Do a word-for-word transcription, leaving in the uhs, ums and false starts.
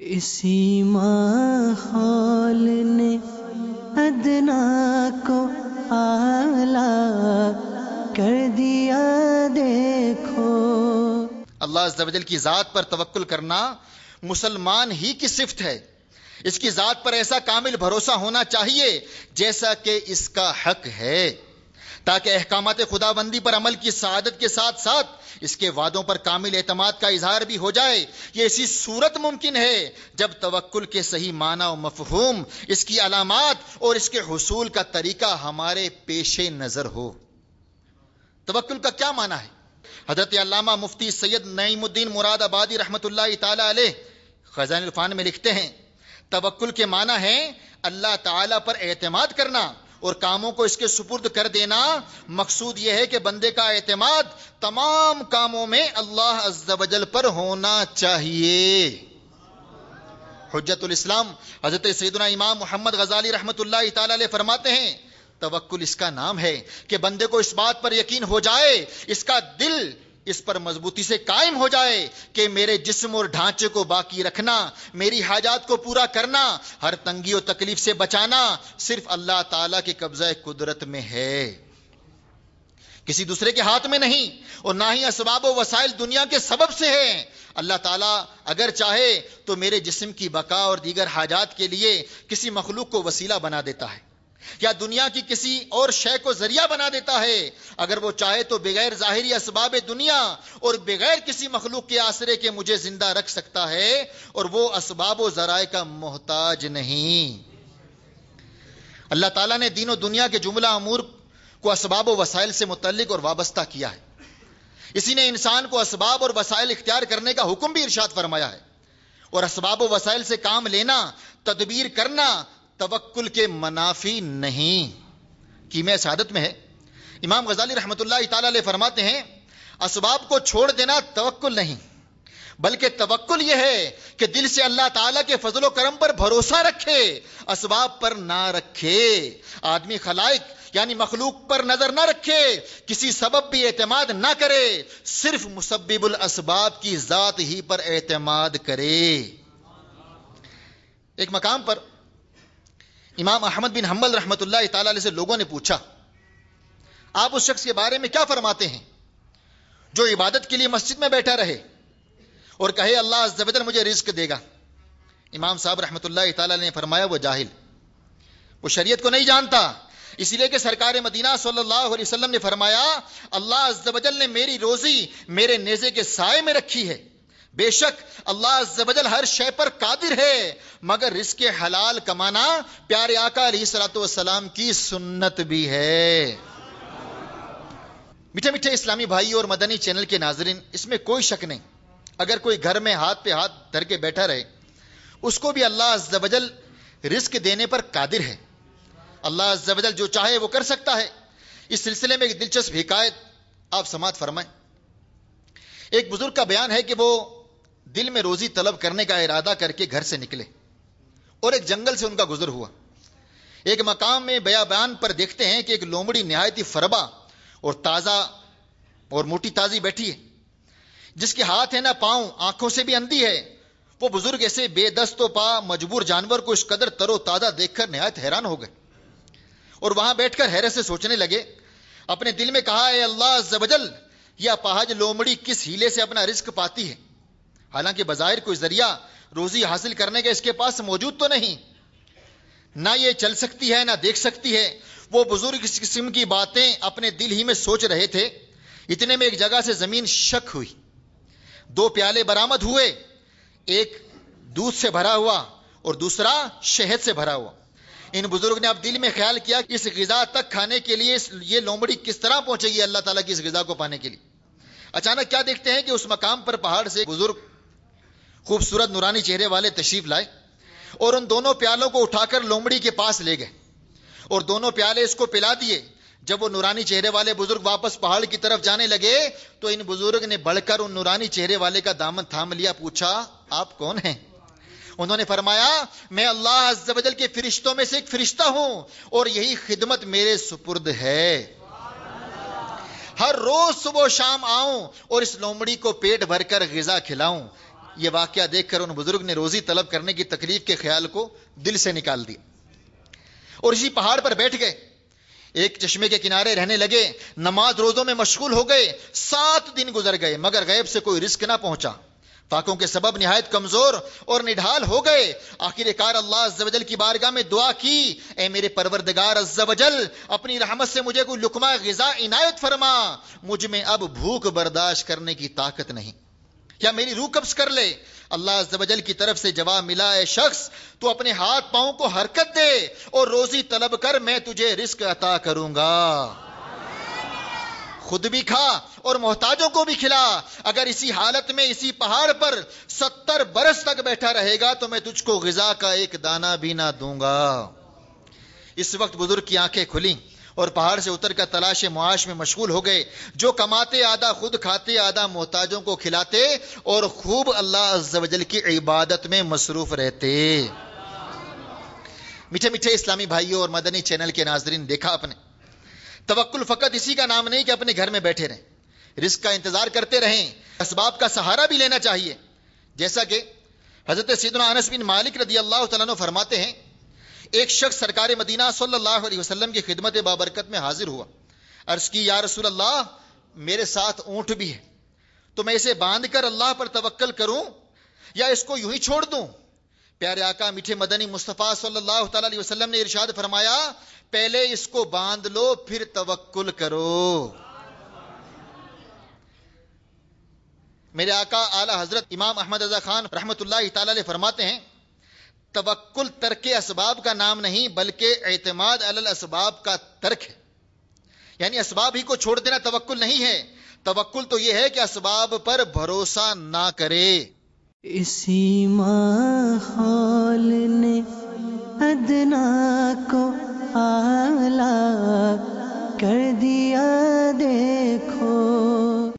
اسی ماحول نے ادنا کو اعلیٰ کر دیا دیکھو۔ اللہ عز و جل کی ذات پر توکل کرنا مسلمان ہی کی صفت ہے۔ اس کی ذات پر ایسا کامل بھروسہ ہونا چاہیے جیسا کہ اس کا حق ہے، تاکہ احکامات خدا بندی پر عمل کی سعادت کے ساتھ ساتھ اس کے وعدوں پر کامل اعتماد کا اظہار بھی ہو جائے۔ یہ اسی صورت ممکن ہے جب توکل کے صحیح معنی و مفہوم، اس کی علامات اور اس کے حصول کا طریقہ ہمارے پیش نظر ہو۔ توکل کا کیا معنی ہے؟ حضرت علامہ مفتی سید نعیم الدین مراد آبادی رحمۃ اللہ تعالی علیہ خزائن العرفان میں لکھتے ہیں، توکل کے معنی ہے اللہ تعالی پر اعتماد کرنا اور کاموں کو اس کے سپرد کر دینا۔ مقصود یہ ہے کہ بندے کا اعتماد تمام کاموں میں اللہ عز و جل پر ہونا چاہیے۔ حجت الاسلام حضرت سیدنا امام محمد غزالی رحمۃ اللہ تعالی علیہ فرماتے ہیں، توکل اس کا نام ہے کہ بندے کو اس بات پر یقین ہو جائے، اس کا دل اس پر مضبوطی سے قائم ہو جائے کہ میرے جسم اور ڈھانچے کو باقی رکھنا، میری حاجات کو پورا کرنا، ہر تنگی و تکلیف سے بچانا صرف اللہ تعالیٰ کے قبضہ قدرت میں ہے، کسی دوسرے کے ہاتھ میں نہیں، اور نہ ہی اسباب و وسائل دنیا کے سبب سے ہے۔ اللہ تعالیٰ اگر چاہے تو میرے جسم کی بقا اور دیگر حاجات کے لیے کسی مخلوق کو وسیلہ بنا دیتا ہے، یا دنیا کی کسی اور شے کو ذریعہ بنا دیتا ہے۔ اگر وہ چاہے تو بغیر ظاہری اسباب دنیا اور بغیر کسی مخلوق کے آسرے کے مجھے زندہ رکھ سکتا ہے، اور وہ اسباب و ذرائع کا محتاج نہیں۔ اللہ تعالیٰ نے دین و دنیا کے جملہ امور کو اسباب و وسائل سے متعلق اور وابستہ کیا ہے۔ اسی نے انسان کو اسباب اور وسائل اختیار کرنے کا حکم بھی ارشاد فرمایا ہے، اور اسباب و وسائل سے کام لینا، تدبیر کرنا توکل کے منافی نہیں۔ کیمیا سعادت میں ہے، امام غزالی رحمۃ اللہ تعالی علیہ فرماتے ہیں، اسباب کو چھوڑ دینا توکل نہیں، بلکہ توکل یہ ہے کہ دل سے اللہ تعالیٰ کے فضل و کرم پر بھروسہ رکھے، اسباب پر نہ رکھے۔ آدمی خلائق یعنی مخلوق پر نظر نہ رکھے، کسی سبب بھی اعتماد نہ کرے، صرف مسبب الاسباب کی ذات ہی پر اعتماد کرے۔ ایک مقام پر امام احمد بن حنبل رحمۃ اللہ تعالی علیہ سے لوگوں نے پوچھا، آپ اس شخص کے بارے میں کیا فرماتے ہیں جو عبادت کے لیے مسجد میں بیٹھا رہے اور کہے اللہ عز و جل مجھے رزق دے گا؟ امام صاحب رحمۃ اللہ تعالی علیہ نے فرمایا، وہ جاہل، وہ شریعت کو نہیں جانتا، اس لیے کہ سرکار مدینہ صلی اللہ علیہ وسلم نے فرمایا، اللہ عز و جل نے میری روزی میرے نیزے کے سائے میں رکھی ہے، بے شک اللہ عز و جل ہر شے پر قادر ہے، مگر رزق حلال کمانا پیارے آقا علیہ الصلوۃ والسلام کی سنت بھی ہے۔ میٹھے میٹھے اسلامی بھائی اور مدنی چینل کے ناظرین، اس میں کوئی شک نہیں، اگر کوئی گھر میں ہاتھ پہ ہاتھ دھر کے بیٹھا رہے، اس کو بھی اللہ عز و جل رزق دینے پر قادر ہے۔ اللہ عز و جل جو چاہے وہ کر سکتا ہے۔ اس سلسلے میں ایک دلچسپ حکایت آپ سماعت فرمائیں۔ ایک بزرگ کا بیان ہے کہ وہ دل میں روزی طلب کرنے کا ارادہ کر کے گھر سے نکلے اور ایک جنگل سے ان کا گزر ہوا۔ ایک مقام میں بیابان پر دیکھتے ہیں کہ ایک لومڑی نہایت ہی فربا اور تازہ اور موٹی تازی بیٹھی ہے، جس کے ہاتھ ہے نہ پاؤں، آنکھوں سے بھی اندھی ہے۔ وہ بزرگ ایسے بے دست و پا مجبور جانور کو اس قدر تر و تازہ دیکھ کر نہایت حیران ہو گئے، اور وہاں بیٹھ کر حیرت سے سوچنے لگے، اپنے دل میں کہا، اے اللہ عز و جل، یہ اپاہج لومڑی کس ہیلے سے اپنا رزق پاتی ہے؟ حالانکہ بظاہر کوئی ذریعہ روزی حاصل کرنے کا اس کے پاس موجود تو نہیں، نہ یہ چل سکتی ہے نہ دیکھ سکتی ہے۔ وہ بزرگ اس قسم کی باتیں اپنے دل ہی میں سوچ رہے تھے، اتنے میں ایک جگہ سے زمین شک ہوئی، دو پیالے برآمد ہوئے، ایک دودھ سے بھرا ہوا اور دوسرا شہد سے بھرا ہوا۔ ان بزرگ نے اب دل میں خیال کیا کہ اس غذا تک کھانے کے لیے یہ لومڑی کس طرح پہنچے گی اللہ تعالیٰ کی اس غذا کو پانے کے لیے۔ اچانک کیا دیکھتے ہیں کہ اس مقام پر پہاڑ سے بزرگ خوبصورت نورانی چہرے والے تشریف لائے اور ان دونوں پیالوں کو اٹھا کر لومڑی کے پاس لے گئے اور دونوں پیالے اس کو پلا دیے۔ جب وہ نورانی چہرے والے بزرگ واپس پہاڑ کی طرف جانے لگے تو ان بزرگ نے بڑھ کر ان نورانی چہرے والے کا دامن تھام لیا، پوچھا، آپ کون ہیں؟ انہوں نے فرمایا، میں اللہ عز و جل کے فرشتوں میں سے ایک فرشتہ ہوں اور یہی خدمت میرے سپرد ہے۔ ہر روز صبح و شام آؤں اور اس لومڑی کو پیٹ بھر کر غذا کھلاؤں، یہ واقعہ دیکھ کر ان بزرگ نے روزی طلب کرنے کی تکلیف کے خیال کو دل سے نکال دیا اور اسی پہاڑ پر بیٹھ گئے. ایک چشمے کے کنارے رہنے لگے, نماز روزوں میں مشغول ہو گئے. سات دن گزر گئے مگر غیب سے کوئی رزق نہ پہنچا. فاقوں کے سبب نہایت کمزور اور نڈھال ہو گئے. آخر کار اللہ عز و جل کی بارگاہ میں دعا کی, اے میرے پروردگار عز و جل, اپنی رحمت سے مجھے کوئی لقمہ غذا عنایت فرما. مجھ میں اب بھوک برداشت کرنے کی طاقت نہیں, کیا میری روح قبض کر لے. اللہ عز و جل کی طرف سے جواب ملا, اے شخص تو اپنے ہاتھ پاؤں کو حرکت دے اور روزی طلب کر, میں تجھے رزق عطا کروں گا. خود بھی کھا اور محتاجوں کو بھی کھلا. اگر اسی حالت میں اسی پہاڑ پر ستر برس تک بیٹھا رہے گا تو میں تجھ کو غذا کا ایک دانہ بھی نہ دوں گا. اس وقت بزرگ کی آنکھیں کھلیں اور پہاڑ سے اتر کر تلاش معاش میں مشغول ہو گئے. جو کماتے آدھا خود کھاتے آدھا محتاجوں کو کھلاتے اور خوب اللہ عز و جل کی عبادت میں مصروف رہتے. میٹھے میٹھے اسلامی بھائیوں اور مدنی چینل کے ناظرین, دیکھا آپ نے, توکل فقط اسی کا نام نہیں کہ اپنے گھر میں بیٹھے رہیں, رزق کا انتظار کرتے رہیں, اسباب کا سہارا بھی لینا چاہیے. جیسا کہ حضرت سیدنا انس بن مالک رضی اللہ تعالیٰ عنہ فرماتے ہیں, ایک شخص سرکار مدینہ صلی اللہ علیہ وسلم کی خدمت بابرکت میں حاضر ہوا. عرض کی, یا رسول اللہ, میرے ساتھ اونٹ بھی ہے, تو میں اسے باندھ کر اللہ پر توکل کروں یا اس کو یوں ہی چھوڑ دوں؟ پیارے آقا میٹھے مدنی مصطفیٰ صلی اللہ تعالی علیہ وسلم نے ارشاد فرمایا, پہلے اس کو باندھ لو پھر توکل کرو. میرے آقا اعلی حضرت امام احمد رضا خان رحمت اللہ تعالی علیہ فرماتے ہیں, توکل ترک اسباب کا نام نہیں بلکہ اعتماد علی الاسباب کا ترک ہے. یعنی اسباب ہی کو چھوڑ دینا توکل نہیں ہے. توکل تو یہ ہے کہ اسباب پر بھروسہ نہ کرے. اسی ماحول نے ادنا کو اعلیٰ کر دیا دیکھو.